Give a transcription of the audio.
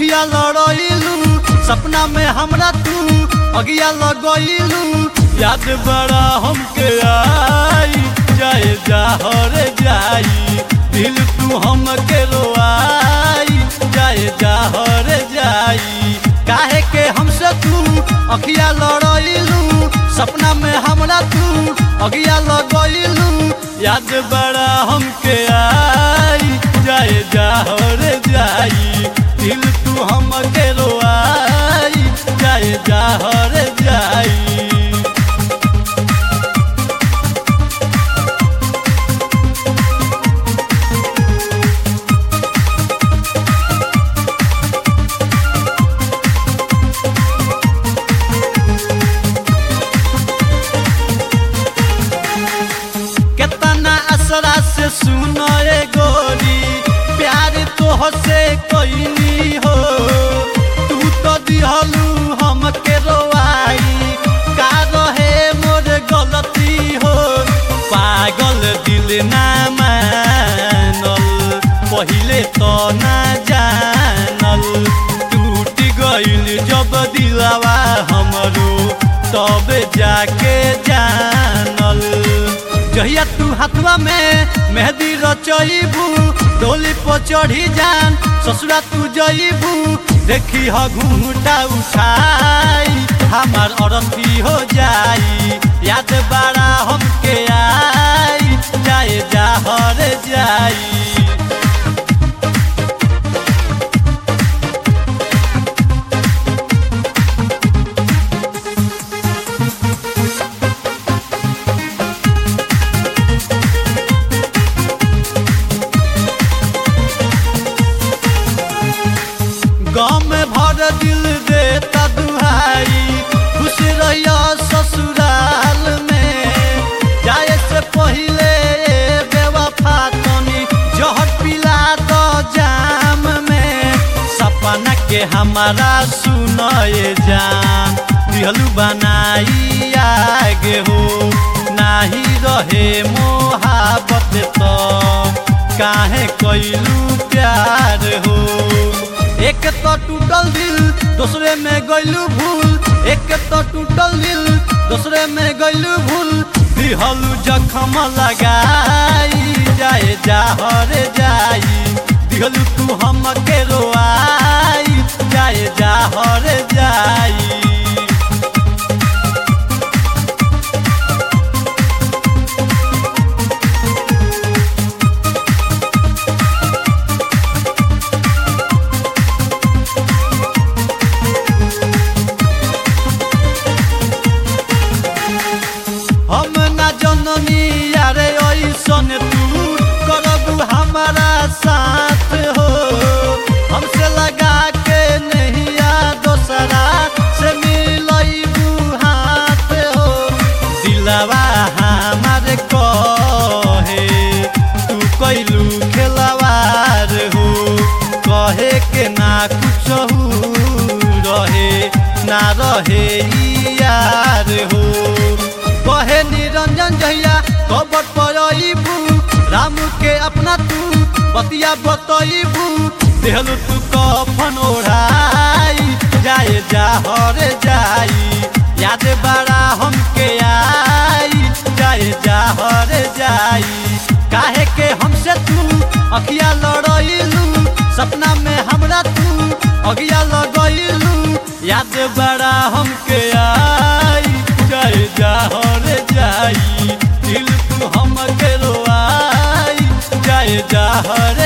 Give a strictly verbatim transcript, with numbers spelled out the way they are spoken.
अखिया लड़ाइलू सपना में हमरा तू अगिया लगइलू याद बड़ा हमके आई जाए जाहर जाई दिल तू हमके रोआई जाए जाहर जाई काहे के हमसे तू अखिया लड़ाइलू सपना में हमरा तू अगिया लगइलू याद बड़ा हमके आई जाए जाहर जाई दिल तू हमके रोआई जाए जाहर जाई से सुनो रे गोरी प्यार तो से कोई हो तू तो दिहलू हमके रोआई का रहे मोर गलती हो पागल दिल ना मानल पहिले तो ना जानल टूट गइल जब दिलवा हमरो तब जाके जानल जहिया तू हाथवा में मेहंदी रचइबू डोली पर चढ़ी जान ससुरा तू जइबू देखी ह घूंघटा उठाई हमार अरथी हो जाई याद बड़ा हमके आई जाए जाहर जाई गम भर दिल देता दुहाई खुश रहिया ससुराल में जाए से पहले बेवफा तनी जहर पिला दो जाम में सपना के हमारा सुनाए जान दिहलू बनाई आगे हो नाही रहे मोहब्बत तो काहे कइलू प्यार हो एक तो टूटल दिल दूसरे में गइलू भूल एक तो टूटल दिल दूसरे में गइलू भूल दिहलू जखम लगाई जाए जाहर जाई दिहलू तू हमके रोआई जाए जाहर जाई हम ना जननी यारे ऐसन तू करबू हमारा साथ हो हमसे लगा के नहीं आ दोसरा से मिलइबू हाथ हो दिलवा हमार कहे तू कइलू खेलवार हो कहे के ना कुछ रहे ना रहे यार हो कहे निरंजन जहिया खबर पड़बू राम के अपना तू बतिया बतइबू देहलू तू कफन ओढ़ाई जाए जाहर जाई याद बड़ा हमके आई जाए जाहर जाई काहे के हमसे तू अखिया लड़ाइलू सपना में हमरा तू अगिया लगइलू याद बड़ा हमके आई जाए जाहर जाई दिल तू हमके रोआई जाए जाहर